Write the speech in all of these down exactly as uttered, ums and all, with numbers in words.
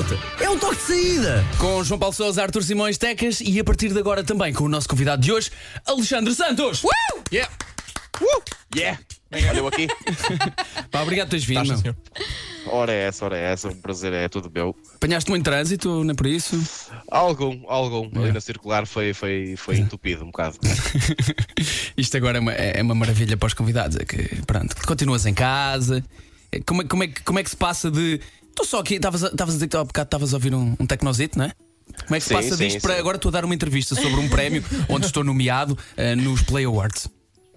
malta, é um toque de saída. Com João Paulo Sousa, Arthur Simões, Tecas e a partir de agora também com o nosso convidado de hoje, Alexandre Santos. Uh! Yeah! Uh! Yeah! Olha eu aqui. Pá, obrigado por teres vindo. Taxa, senhor. Ora é essa, ora é essa, um prazer, é tudo meu. Apanhaste muito trânsito, não é por isso? Algum, algum, ali na circular foi, foi, foi entupido um bocado. Isto agora é uma, é uma maravilha para os convidados. É que, pronto, continuas em casa. É, Como é, como é, que- como é que se passa de. Estou só aqui, estavas a estavas a dizer que há bocado estavas a ouvir um, um tecnosito, não é? Como é que se Sim, passa sim, disto para sim. agora estou a dar uma entrevista sobre um prémio onde estou nomeado eh, nos Play Awards?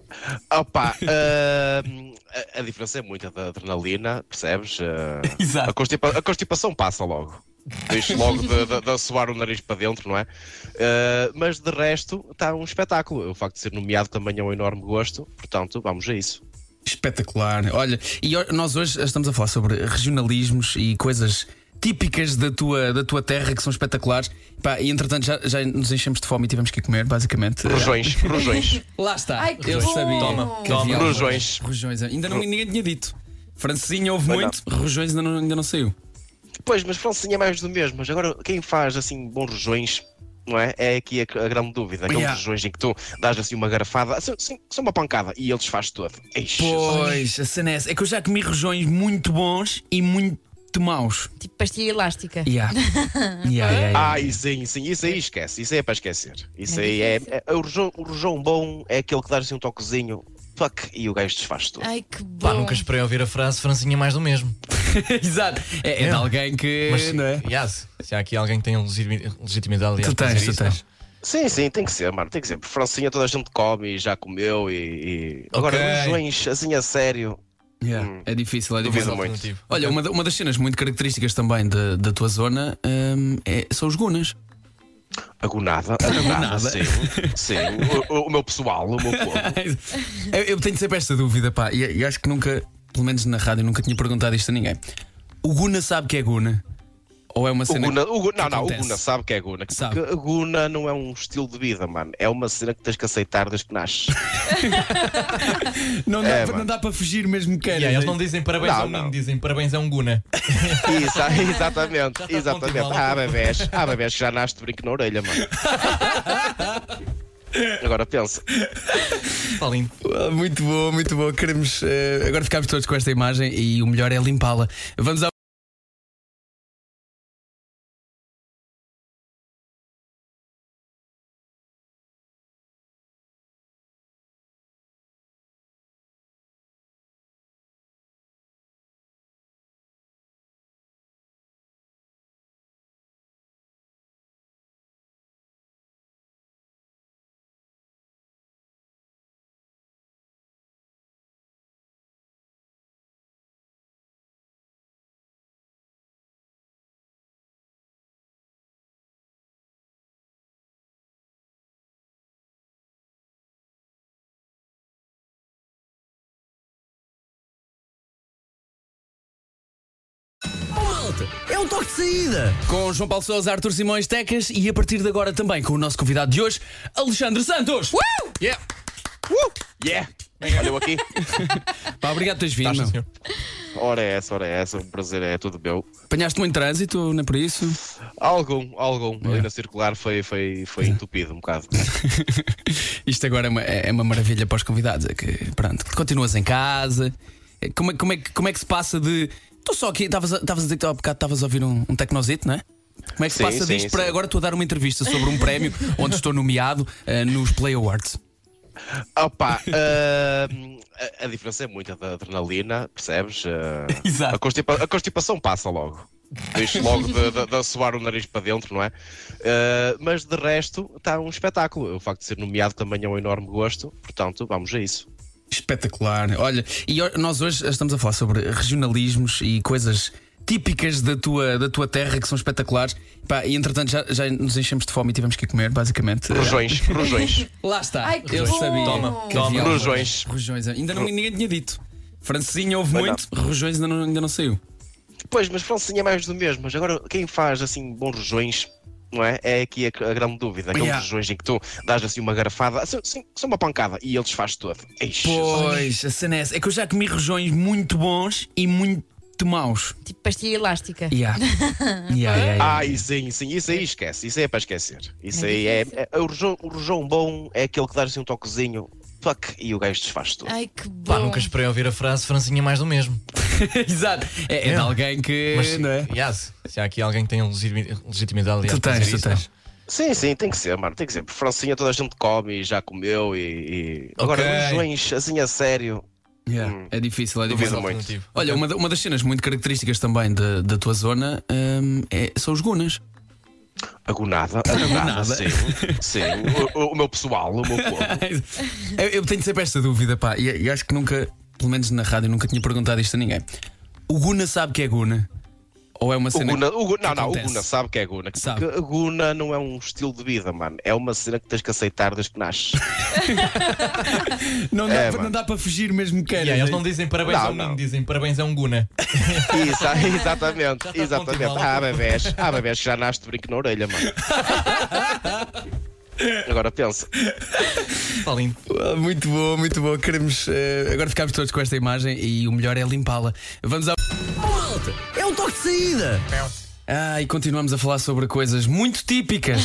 Opa, ah, a, a diferença é muita da adrenalina, percebes? Ah, Exato. a, constipa- a constipação passa logo. Deixo logo de, de, de assoar o nariz para dentro, não é? Ah, mas de resto está um espetáculo. O facto de ser nomeado também é um enorme gosto, portanto, vamos a isso. Espetacular. Olha, e ho- nós hoje estamos a falar sobre regionalismos e coisas típicas da tua, da tua terra que são espetaculares. Pá, e entretanto já, já nos enchemos de fome e tivemos que ir comer, basicamente. Rojões, rojões. Lá está. Ai, que Eu bom. sabia. Toma, que toma. havia Rojões. Rojões. Ainda não, ninguém tinha dito. Francesinha houve Pois muito, rojões ainda não, ainda não saiu. Pois, mas Francinha é mais do mesmo. Mas agora, quem faz assim bons rojões, não é? É aqui a, a grande dúvida. Aqueles Yeah. rojões em que tu dás assim uma garrafada, assim, assim, só uma pancada e ele desfaz todo. Eish, Pois, a cena é essa. É que eu já comi rojões muito bons e muito maus. Tipo pastilha elástica. Yeah. Yeah, yeah, yeah. Ah, e sim, sim, isso aí esquece, isso aí é para esquecer. Isso aí é. é- o, rojão, o rojão bom é aquele que dá assim um toquezinho, fuck, e o gajo desfaz tudo. Ai, que bom. Pá, nunca esperei ouvir a frase Francinha mais do mesmo. Exato. É, é de alguém que. Mas não é? yes, se há aqui alguém que tem legitimi- legitimidade aliás, Tu para tens, dizer tu isso, tens. Sim, sim, tem que ser, mano, tem que ser. Por Francinha toda a gente come e já comeu e. e- Agora, Ok. rojões assim a sério. Yeah, Hum. É difícil, é Duvido difícil. muito. alternativo. Olha, uma, da- uma das cenas muito características também da, da tua zona hum, é- são os gunas. Agonada, Agonada. agonada, sim, sim. O, o- o meu pessoal, o meu povo. eu, eu tenho sempre esta dúvida, pá, e, e acho que nunca, pelo menos na rádio, nunca tinha perguntado isto a ninguém. O Guna sabe que é Guna? Ou é uma O cena. Guna, o Gu- que não, não, o acontece? Guna sabe que é Guna. Sabe. Porque a Guna não é um estilo de vida, mano. É uma cena que tens que aceitar desde que nasces. Não dá, É, para, não mano. dá para fugir mesmo que queiras. Yeah, eles é não dizem parabéns Não, a um não. menino, dizem parabéns a um Guna. Exa- exatamente, Já está exatamente. ponto igual. Há bebés, há bebés que já nasce de brinco na orelha, mano. Agora pensa. Está lindo. Ah, Muito bom, muito bom. Queremos. eh, agora ficámos todos com esta imagem e o melhor é limpá-la. Vamos ao. Malta, é um toque de saída. Com João Paulo Sousa, Arthur Simões, Tecas e a partir de agora também com o nosso convidado de hoje, Alexandre Santos. Yeah! Uh! Yeah! Olha eu aqui. Pá, obrigado por teres vindo. Taxa, meu. senhor. Ora é essa, ora é essa, um prazer, é tudo meu. Apanhaste muito trânsito, não é por isso? Algum, algum. Ali na circular foi, foi, foi entupido um bocado. Isto agora é uma, é uma maravilha para os convidados. É que, pronto, continuas em casa. É, Como é, como é, que- como é que se passa de. Estou só aqui, estavas a estavas a dizer que há bocado estavas a ouvir um, um tecnosito, não é? Como é que se Sim, passa sim, disto para sim. agora estou a dar uma entrevista sobre um prémio onde estou nomeado eh, nos Play Awards? Opa, ah, a, a diferença é muita da adrenalina, percebes? Ah, Exato. a, constipa- a constipação passa logo. Deixo logo de, de, de assoar o nariz para dentro, não é? Ah, mas de resto está um espetáculo. O facto de ser nomeado também é um enorme gosto, portanto, vamos a isso. Espetacular. Olha, e ho- nós hoje estamos a falar sobre regionalismos e coisas típicas da tua, da tua terra que são espetaculares. Pá, e entretanto já, já nos enchemos de fome e tivemos que ir comer, basicamente. Rojões, rojões. Lá está. Ai, que Eu bom. sabia. Toma, que toma. havia Rojões. Rojões. Ainda não, ninguém tinha dito. Francesinha houve Pois muito, rojões ainda não, ainda não saiu. Pois, mas Francinha é mais do mesmo. Mas agora, quem faz assim bons rojões, não é? É aqui a, a grande dúvida. Aqueles Yeah. rojões em que tu dás assim uma garrafada, assim, assim, só uma pancada e ele desfaz todo. Eish, Pois, a cena é essa. É que eu já comi rojões muito bons e muito de maus. Tipo pastilha elástica. Yeah. Yeah, yeah, yeah. Ah, isso sim, sim, isso aí esquece. Isso aí é para esquecer. Isso É aí é, difícil. é- o, rojão, o rojão bom é aquele que dá assim um toquezinho, fuck, e o gajo desfaz tudo. Ai, que bom. Pá, nunca esperei ouvir a frase Francinha mais do mesmo. Exato. É, é de É. alguém que. Mas não é? yes, se há aqui alguém que tem legitimi- legitimidade aliás, Tu para tens, dizer tu isso, tens. Sim, sim, tem que ser, mano, tem que ser. Por Francinha toda a gente come e já comeu e. e- Agora, Ok. rojões assim a sério. Yeah. Hum. É difícil, é não. Duvido difícil. muito. Alternativo. Olha, uma, da- uma das cenas muito características também da, da tua zona hum, é- são os gunas. Agonada, agonada, sim. Sim, o, o- o meu pessoal, o meu povo. eu, eu tenho sempre esta dúvida, pá, e, e acho que nunca, pelo menos na rádio, nunca tinha perguntado isto a ninguém. O guna sabe que é guna? Ou é uma O cena. Guna, o Guna- que não, não, o acontece? Guna sabe que é Guna. Sabe. Porque a Guna não é um estilo de vida, mano. É uma cena que tens que aceitar desde que nasces. Não dá, É, para- mano. não dá para fugir mesmo que Yeah, queiras. eles não dizem parabéns Não, a um não. menino, dizem parabéns a um Guna. Exa- exatamente, Já está exatamente. ponto e Há bebés, há bebés que já nasce de brinco na orelha, mano. Agora pensa. Está lindo. Ah, muito bom, muito bom. Queremos. eh, agora ficámos todos com esta imagem e o melhor é limpá-la. Vamos ao. É um toque de saída. Ah, e continuamos a falar sobre coisas muito típicas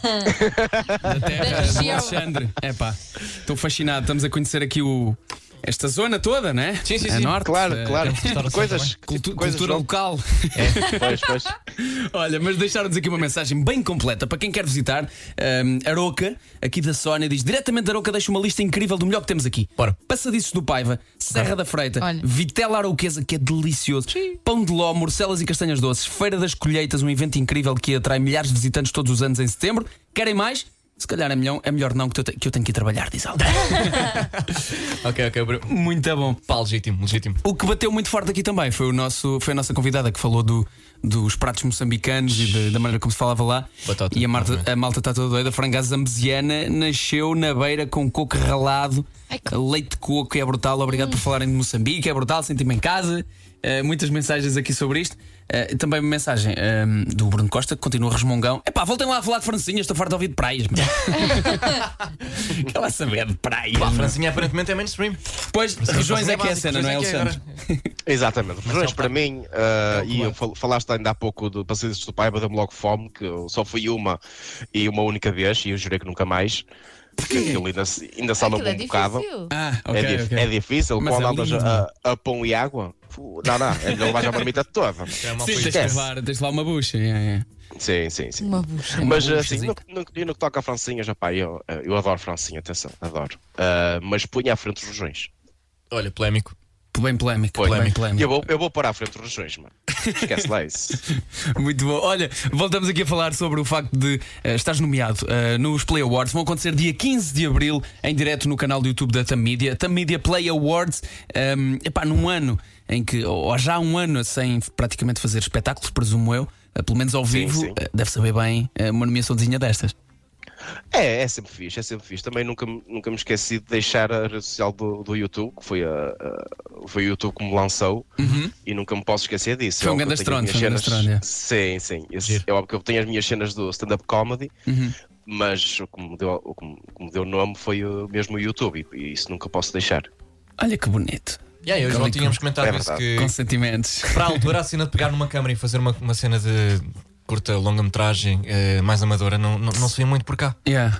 da terra Da do região. Alexandre. É pá, estou fascinado. Estamos a conhecer aqui o. Esta zona toda, né? Sim, sim, A sim. norte, Claro, eh, claro. restauração Coisas, cultu- coisas cultura local. É, pois, pois. Olha, mas deixaram-nos aqui uma mensagem bem completa para quem quer visitar. Um, Aroca, aqui da Sónia, diz diretamente da Aroca, deixa uma lista incrível do melhor que temos aqui. Bora. Passadiços do Paiva, Serra da Freita, Olha. Vitela Arauquesa, que é delicioso, Pão de Ló, morcelas e castanhas doces, Feira das Colheitas, um evento incrível que atrai milhares de visitantes todos os anos em setembro. Querem mais? Se calhar é melhor, é melhor não, que eu, te- que eu tenho que ir trabalhar, diz alguém. Ok, ok. bro. Muito bom. Pá, legítimo, legítimo. O que bateu muito forte aqui também foi, o nosso, foi a nossa convidada que falou do, dos pratos moçambicanos e de- da maneira como se falava lá. Batata, e a, Marta, obviamente. a malta está toda doida. A frangá zambesiana nasceu na beira com coco ralado, Ai, que- leite de coco, é brutal. Obrigado por falarem de Moçambique, é brutal. Senti-me em casa. Uh, muitas mensagens aqui sobre isto. Uh, também uma mensagem um, do Bruno Costa, que continua resmungão. Epá, voltem lá a falar de francinhas, estou farto de ouvir de praias. meu. Quer lá saber de praias? Pá, a meu. Francinha aparentemente é mainstream. Pois, regiões é que é a cena, não é, Regiões é que é Alexandre? Exatamente. Rojões é o para pá. mim, ah, É o e que eu fal- falaste ainda há pouco do Passeios do Paiva, deu-me logo fome, que eu só fui uma e uma única vez, e eu jurei que nunca mais. Porque aquilo ainda, se- ainda salva Aquilo é um bocado. difícil. Ah, ok, é, dif- ok. é difícil, Mas quando é andas lindo. a, a pão e água. fu, Não, não, é melhor levar a marmita toda. É uma Sim, coisa- tens de esquece. levar, tens de levar uma bucha. é, é. Sim, sim, sim. Uma bucha. Mas Uma assim, no, buchazinha. no, e no que toca a francinhas, rapá, eu, eu adoro francinha, atenção, adoro. Ah, mas punha à frente os rojões. Olha, polémico. Bem polémico, Põe. bem E polémico. eu vou, eu vou pôr à frente os rojões, mano. Esquece lá isso. Muito bom. Olha, voltamos aqui a falar sobre o facto de eh, estares nomeado eh, nos Play Awards. Vão acontecer dia quinze de abril, em direto no canal do YouTube da Tam Media. Tam Media Play Awards. Um, epá, num ano em que, ou já há um ano sem praticamente fazer espetáculos, presumo eu, eh, pelo menos ao Sim, vivo, sim. eh, deve saber bem eh, uma nomeaçãozinha destas. É, é sempre fixe, é sempre fixe. Também nunca, me- nunca me esqueci de deixar a rede social do, do YouTube, que foi, a, a- foi o YouTube que me lançou, e nunca me posso esquecer disso. Foi É um óbvio grande que eu tenho as estrondo, minhas foi um grande cenas- Sim, sim. Esse- Giro. é óbvio que eu tenho as minhas cenas do stand-up comedy, Uhum. mas o que me deu, o que me, o que me deu nome foi o, mesmo o YouTube, e, e isso nunca posso deixar. Olha que bonito. Yeah, eu já Calico. tínhamos comentado É isso verdade. que Com sentimentos. para a altura a cena de pegar numa câmara e fazer uma, uma cena de curta longa-metragem eh, mais amadora não, não, não se vê muito por cá. Yeah.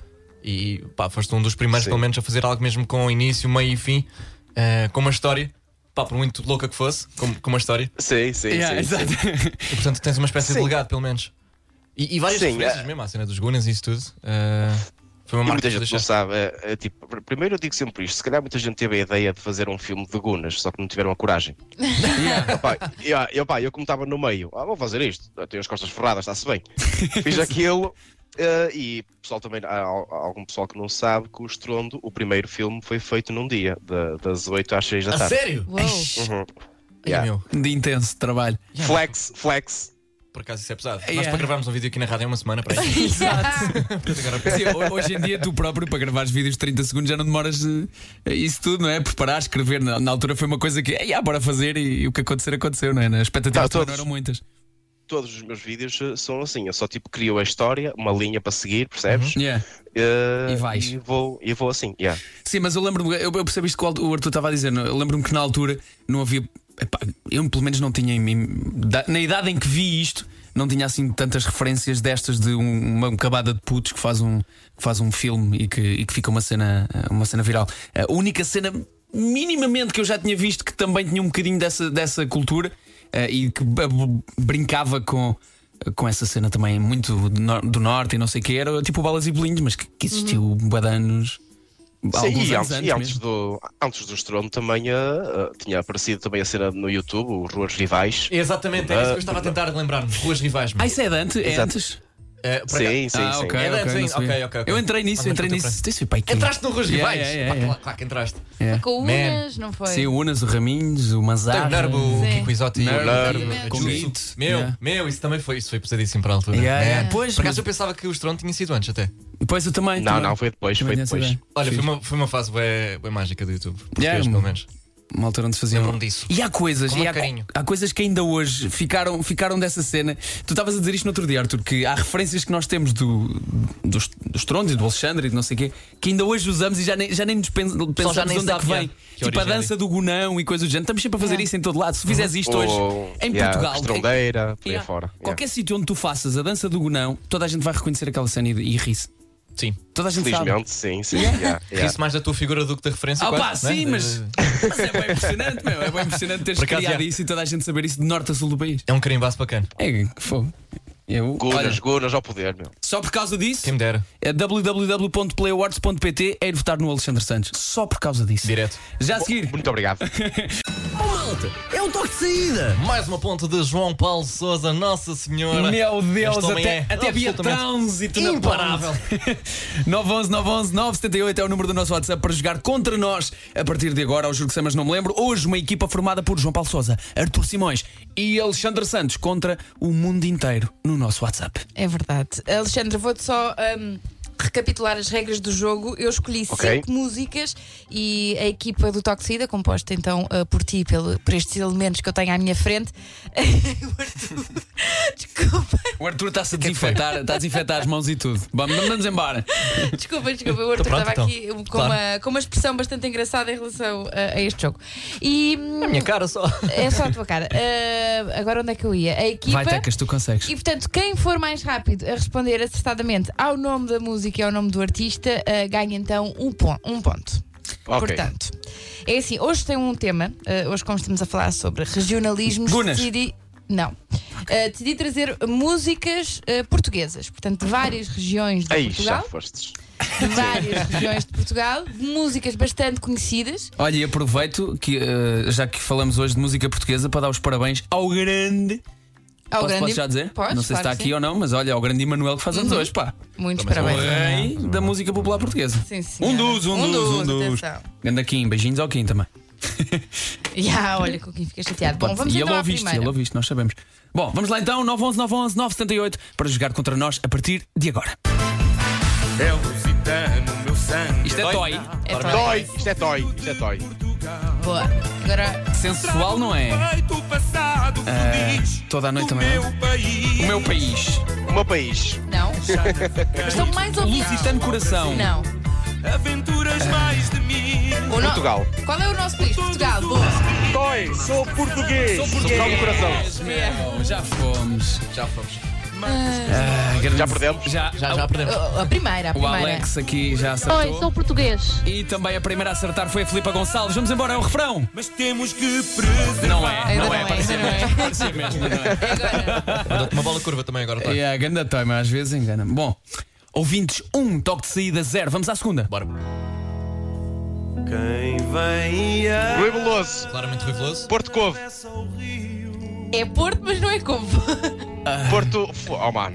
E pá, foste um dos primeiros, Sim. pelo menos, a fazer algo mesmo com início, meio e fim, eh, com uma história, pá, por muito louca que fosse, com, com uma história. Sim, sim, Yeah, sim, sim. exato. E portanto tens uma espécie de Sim. legado, pelo menos. E, e várias Sim, referências é. mesmo, à cena dos Gunas e isso tudo. eh, foi uma E marca muita que tu gente não deixaste. sabe. É, é tipo, pr- primeiro eu digo sempre isto: se calhar muita gente teve a ideia de fazer um filme de Gunas, só que não tiveram a coragem. Yeah. Pá, eu, eu, pá, eu como estava no meio, ah, vou fazer isto, eu tenho as costas ferradas, está-se bem. Fiz aquilo. eh, e pessoal também, há, há algum pessoal que não sabe que o Estrondo, o primeiro filme, foi feito num dia, da- das oito às seis da A tarde. sério? Uou. Uhum. Ai, Yeah. meu, De intenso trabalho. Flex, flex. por acaso isso é pesado. Nós Yeah. para gravarmos um vídeo aqui na rádio é uma semana para aí. Sim, ho- hoje em dia tu próprio para gravares vídeos de trinta segundos já não demoras eh, isso tudo, não é? Preparar, escrever. Na, na altura foi uma coisa que, "Ei, ah, bora fazer", e, e o que acontecer aconteceu, não é? As expectativas Não, também não todos. eram muitas. Todos os meus vídeos eh, são assim, eu só tipo crio a história, uma linha para seguir, percebes? Yeah. Eh, E vais. E vou, e vou assim, yeah. Sim, mas eu lembro-me, eu, eu percebi isto que o Arthur estava a dizer. não? Eu lembro-me que na altura não havia epá, eu pelo menos não tinha em mim, da- na idade em que vi isto, não tinha assim tantas referências destas de um- uma cabada de putos que faz um, que faz um filme e que, e que fica uma cena, uma cena viral. A única cena minimamente que eu já tinha visto que também tinha um bocadinho dessa, dessa cultura eh, e que b- b- brincava com. Com essa cena também muito do, nor- do norte e não sei o que, era tipo Balas e Bolinhos, mas que, que existiu uhum. bué de anos. Sim, alguns e anos antes, e antes mesmo. do, antes do Estrondo também uh, uh, tinha aparecido também a cena no YouTube, o Ruas Rivais. Exatamente, é isso que eu estava a tentar lembrar-me. Ruas Rivais. Ah, isso é de antes? É Exato. antes? É, por acaso- Sim, sim, Ah, sim. ok, É de ok, antes não ainda. sabia. Ok, ok, ok. Eu entrei nisso, Faz eu entrei muito nisso. tempo. Isso, pá, que- Entraste no Ruas Yeah, Rivais? yeah, yeah, Pá, yeah. claro, claro que entraste. É. Com o Man. Unas, não foi? Sim, o Unas, o Raminhos, o Tem Manzar. o Nervo, o Sim. Kiko Isotti, o Nervo, Nervo, Nervo, a com Jutsu. Git. Meu, Yeah. meu, isso também foi, isso foi pesadíssimo para a altura. Yeah, yeah. Man. Pois, Por acaso mas- eu pensava que o Estrondo tinha sido antes até. Depois eu também. Não, também. não, foi depois, Também foi tinha depois. essa ideia. Olha, Fiz. foi uma, foi uma fase bem, bem mágica do YouTube. Português, Yeah, pelo uma- menos. Uma altura onde se faziam. Lembro-me disso. E há coisas, Com e muito há, carinho. há coisas que ainda hoje ficaram, ficaram dessa cena. Tu estavas a dizer isto no outro dia, Arthur, que há referências que nós temos do, do, do Estrondo e do Alexandre e de não sei o quê, que ainda hoje usamos e já nem, já nem nos pen- pensamos já nem de onde é que sabe, vem. já, que Tipo a origem é. dança do Gunão e coisas do género. Estamos sempre a fazer Yeah. isso em todo lado. Se tu fizeres isto hoje Ou, em yeah, Portugal, Estrondeira, por aí Yeah. fora. Yeah. qualquer sítio onde tu faças a dança do Gunão, toda a gente vai reconhecer aquela cena e, e ri-se. Sim. Toda a gente sabe. Felizmente, sim, sim. Yeah, yeah. Ri-se mais da tua figura do que da referência. Ah, quase, pá, né? sim, De- mas, mas é bem impressionante, meu. É bem impressionante teres Por acaso, criado já. isso e toda a gente saber isso de norte a sul do país. É um carimbaço bacana. É, que fogo. Eu, olha, Gunas, Gunas ao poder, meu. só por causa disso, Quem me dera. é w w w ponto play awards ponto p t é ir votar no Alexandre Santos. Só por causa disso. Direto. Já a seguir, Muito obrigado. Oh, malta, é um toque de saída. Mais uma ponta de João Paulo Sousa, Nossa Senhora. meu Deus, Este homem até, é até havia absolutamente trânsito na imparável. nove onze nove onze nove sete oito é o número do nosso WhatsApp para jogar contra nós a partir de agora. Ao juro que sei, mas não me lembro. Hoje, uma equipa formada por João Paulo Sousa, Arthur Simões e Alexandre Santos contra o mundo inteiro no nosso WhatsApp. É verdade. Alexandre, vou-te só hum, recapitular as regras do jogo. Eu escolhi Ok. cinco músicas e a equipa do Toque de Saída, composta então uh, por ti, pelo, por estes elementos que eu tenho à minha frente. O Arthur- Desculpa, O Arthur está-se a desinfetar, está a desinfetar as mãos e tudo. Vamos, vamos embora. desculpa, desculpa. O Arthur pronto, estava então. aqui com, Claro. uma, com uma expressão bastante engraçada em relação a, a este jogo. E hum, A minha cara só. é só a tua cara. Uh, agora onde é que eu ia? A equipa. Vai, Tecas, tu consegues. E portanto, quem for mais rápido a responder acertadamente ao nome da música e ao nome do artista, uh, ganha então um, pon- um ponto. Ok. Portanto, é assim, hoje tem um tema, uh, hoje como estamos a falar sobre regionalismos, Gunas. decidi. Não. Uh, decidi trazer músicas uh, portuguesas, portanto, de várias regiões de Aí, já Portugal. fostes. De várias regiões de Portugal, de músicas bastante conhecidas. Olha, e aproveito que, eh, já que falamos hoje de música portuguesa, para dar os parabéns ao grande. Ao Posso, grande. posso já dizer? Podes, não sei se claro está que aqui sim. ou não, mas olha, ao grande Emanuel que faz anos hoje, pá. Muitos O parabéns. rei da música popular portuguesa. Sim, senhora. Um dos, um, Um dos, um dos, dos. atenção. Ganda Kim, beijinhos ao Kim também. Ya, olha, com quem fica chateado. Bom, vamos e então ele à ouve isto, primeira. ele ouve isto, nós sabemos. Bom, vamos lá então, nove onze nove onze nove sete oito para jogar contra nós a partir de agora. É lusitano, meu sangue. Isto é toy, É toy. Toy, isto é toy, isto é toy. Boa. Agora, sensual, não é? Feito o passado feliz toda a noite do também. meu país. O meu país. O meu país. não. Estão mais ouvidos. Lusitano Coração. Não. Aventuras mais de mim. O no- Portugal. Qual é o nosso país? Portugal. Boa. Toy, sou português. Sou português. do coração. Meu, já fomos. Já fomos. Ah, grande- Já perdemos? Já, Já, já perdemos. A a primeira, a O primeira. Alex aqui já Oi, acertou. sou português. E também a primeira a acertar foi a Filipa Gonçalves. Vamos embora, é o refrão. Mas temos que preservar. Não é, Ainda não não é, é, parecia ainda não mesmo. é. Parecia mesmo, não é? Agora. Dou-te uma bola curva também agora, tá? É a ganda tema, às vezes engana-me. Bom, ouvintes, um toque de saída, zero. Vamos à segunda. Bora. Quem vem a Rui Veloso. Claramente Rui Veloso. Porto Covo. É Porto, mas não é Covo. Porto. Oh, mano.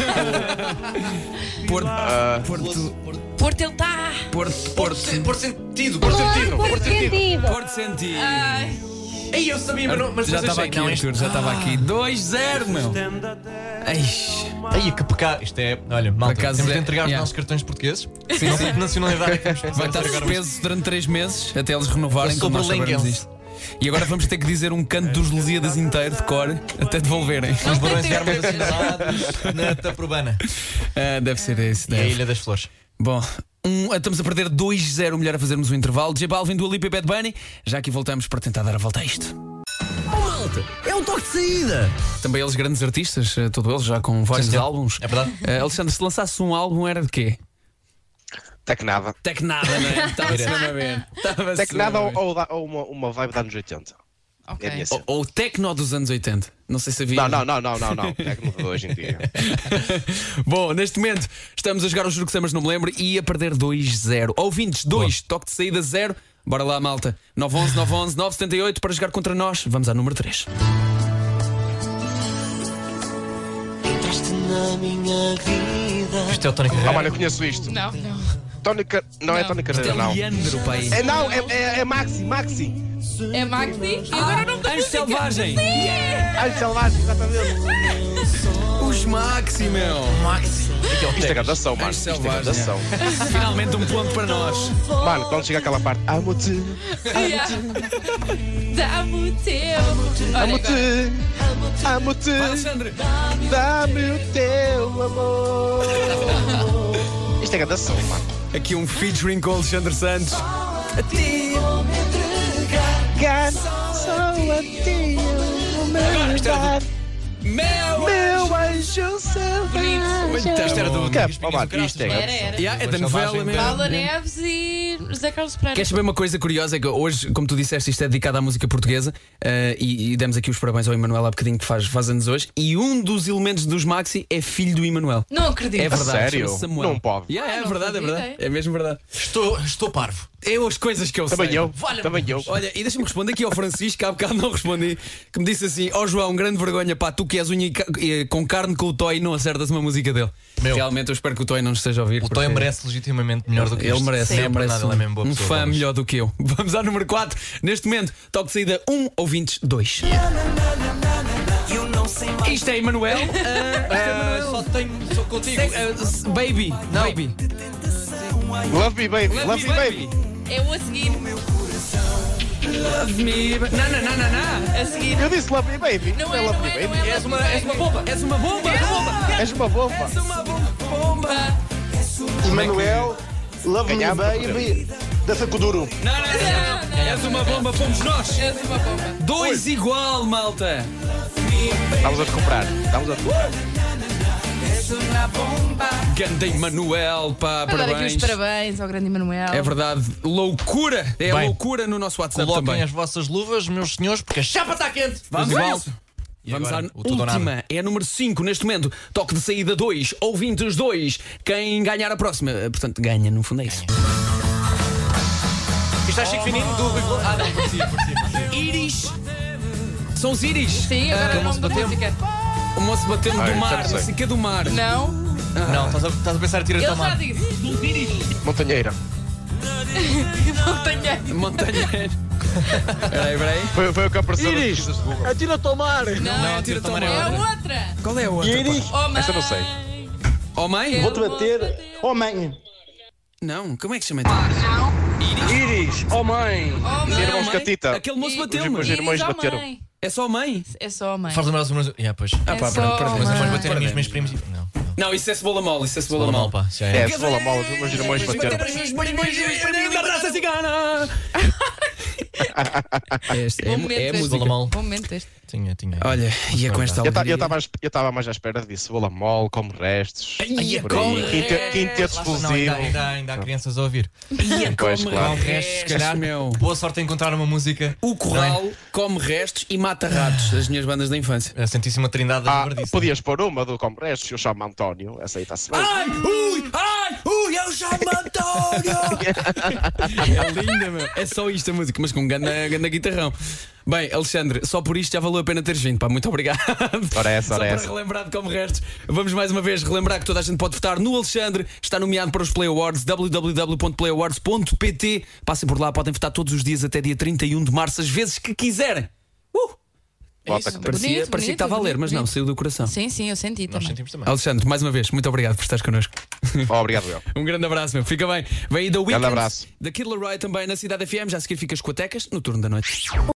Porto. Porto. Porto ele está. Porto. Porto. Por sentido. Por sentido. Por sentido. Porto Sentido. Ei, eu sabia, mas, não, mas Já depois estava achei, aqui, não, isto- Arthur, já estava aqui. dois zero, meu. Eish. Ai, que pecado. Isto é. Olha, malta, acaso temos de é- entregar os yeah. nossos cartões portugueses. Não sei que nacionalidade é que temos que Vai estar entregar. suspenso durante três meses até eles renovarem. Eu sou como nós sabermos berlenguense. isto. E agora vamos ter que dizer um canto dos Lusíadas inteiro de cor até devolverem. Os barões de armas assinalados na Taprobana. Ah, deve ser esse. E a Deve. Ilha das Flores. Bom, um, estamos a perder dois zero, melhor a fazermos o intervalo. J Balvin, do Lipa e Bad Bunny. Já aqui voltamos para tentar dar a volta a isto. malta, é um toque de saída. Também eles grandes artistas, eh, todos eles já com vários Sim, sim. álbuns. É verdade. Eh, Alexandre, se lançasse um álbum era de quê? Tecnada. Tecnada, não é? Estava-se mesmo a ver. Estava-se Tecnada mesmo a ou, ver. ou, da- ou uma, uma vibe de anos oitenta. Ok. É a minha Ou, cena. ou tecno dos anos oitenta. Não sei se havia. Não, não, não, não, não, não. Tecno de hoje em dia. Bom, neste momento estamos a jogar o Juro que Sei, mas não me lembro e a perder dois zero. Ouvintes, dois, toque de saída zero. Bora lá, malta. nove um um nove um um nove sete oito para jogar contra nós. Vamos à número três. Entraste na minha vida. Isto é o Tony Ah, Carreira. mano, eu conheço isto. Não, não. Tony Car... Não, é Não. Tony Isto Carreira, é não. Leandro, pai. É, não, é, é, é Maxi, Maxi. É Maxi? E agora não Anjo Selvagem. Ai, selvagem, exatamente. Os Maxi, meu. Maxi. Isto é gradação, mano. Anjo Isto é Selvagem. gradação. Finalmente um ponto para nós. Mano, quando chega aquela parte, amo-te, Dá-me o teu. Olha, amo-te, agora. amo-te, Vai, Alexandre. dá-me o teu amor. Isto é gradação, mano. Aqui um featuring com Alexandre Santos. A ti. God, só a ti, o meu isto era lugar, Meu. meu anjo selvagem. Muito Isto era do bom. Que- oh, mano, isto é Era, gradação. era. Yeah, é da Selvagem novela de- mesmo. Paula Neves e José Carlos Pereira. Queres saber uma coisa curiosa? É que hoje, como tu disseste, isto é dedicado à música portuguesa eh, e, e demos aqui os parabéns ao Emanuel há bocadinho que faz, faz anos hoje. E um dos elementos dos Maxi é filho do Emanuel. Não acredito. É verdade. sério? chama-se Samuel. Não pode. Yeah, é Ah, não verdade, é fazia verdade. ideia. É mesmo verdade. Estou, estou parvo. É as coisas que eu Também sei. eu, Valha-me também eu. Olha, e deixa-me responder aqui ao Francisco, que há bocado não respondi, que me disse assim: Ó João, grande vergonha, pá, tu que és unha e ca- e, com carne com o Toy, não acertas uma música dele. Meu. Realmente eu espero que o Toy não nos esteja a ouvir. O porque Toy merece legitimamente melhor do que Ele isto. merece, Sim, ele por merece nada, ele é mesmo boa um pessoa, fã vamos. melhor do que eu. Vamos ao número quatro. Neste momento, toque de saída um, ouvintes dois. Isto é Emanuel. Ah, só tenho. Sou contigo. Uh, baby, baby. Love me, baby, love me, baby. É o a seguir. Love me. ba- Não, não, não, não, não. A seguir. Eu disse love me, baby. Não Não é, é love não me, é, não baby. é. És uma, és uma bomba. És uma bomba. És uma bomba. És uma bomba. Emanuel, Love Me Ganhámos, Baby, da Sacuduro. Não, não, não, não. És uma bomba, fomos nós. És uma bomba. Dois igual, malta. Estamos a recuperar. Estamos a recuperar. Ganda Emanuel, pá, Vou dar aqui parabéns. os parabéns ao grande Emanuel. É verdade, loucura. É Bem, loucura no nosso WhatsApp Coloquem também. as vossas luvas, meus senhores, porque a chapa está quente. Vamos Tudo a igual. isso. E Vamos agora, à o tudo ou nada. última, é a número cinco neste momento. Toque de saída dois, ouvintes dois. Quem ganhar a próxima, eh, portanto, ganha, no fundo é isso. Isto é Chico Fininho do Rui Veloso. Ah, não, parecia, parecia, parecia. Iris. São os Iris. Sim, agora é o nome da música. O moço bateu-me Ah, do já mar, sei. não sei o que é do mar. Não, Não, estás a, estás a pensar em tirar-te ele ao já mar. disse. Montanheira. Não tenho. Montanheiro. Peraí, peraí. Foi, foi o que apareceu nas Iris, pesquisas de Google. atira-te ao mar. Não, Não, tira-te ao mar. é a outra. Qual é a outra? Iris, pá? Oh, mãe. Essa eu não sei. Oh, mãe? vou-te bater. Oh mãe. Não, como é que se chama então? Iris, oh mãe. Oh, mãe. Irmãos mãe? Catita. Aquele moço E- bateu-me. Os irmãos Iris, oh, bateram. mãe. É só mãe? É só a mãe. Faz lembrar os números. Yeah, pois. Ah, É pá, só pronto, perdemos. a Mas mãe. irmãos baterem os Perdemos. meus primos. Não, não. Não, isso é cebola mole, isso é cebola Bola mal, mole. pá. Já É, é. se for a mal, os meus irmãos bateram. Da raça cigana. Este é, Bom é momento este. música. Bola mal. Bom momento este. Tinha, tinha. Olha, e é com esta Eu alegria. estava mais à espera de cebola mole, como restos. Ai, por come aí. Quinteto, quinteto Lá está, não, explosivo. ainda, ainda, ainda há crianças a ouvir. Pois, come claro. Há um resto, se calhar. meu. Boa sorte em encontrar uma música. O Corral come restos e mata ratos, as minhas bandas da infância. A Santíssima Trindade da Ah, Javardice. podias pôr uma do como restos, eu chamo António. Essa aí está-se bem. Ai, ui, ai, ui, eu chamo António! É linda, meu. É só isto a música, mas com um ganda, ganda guitarrão. Bem, Alexandre, só por isto já valeu a pena teres vindo, pá, muito obrigado. Ora essa, Só ora para essa. relembrar de como restos. Vamos mais uma vez relembrar que toda a gente pode votar no Alexandre. Está nomeado para os Play Awards, w w w ponto play awards ponto p t. Passem por lá, podem votar todos os dias até dia trinta e um de março, as vezes que quiserem. Uh! Bota isso. que- Parecia, Bonito, parecia que estava a ler, mas não, bonito. saiu do coração. Sim, sim, eu senti Nós também. sentimos também. Alexandre, mais uma vez, muito obrigado por estares connosco. Oh, obrigado, eu. Um grande abraço, meu. Fica bem. Vem aí da Weekend, abraço. da Kid Laroi também na Cidade F M. Já a seguir ficas com a Tecas no turno da noite.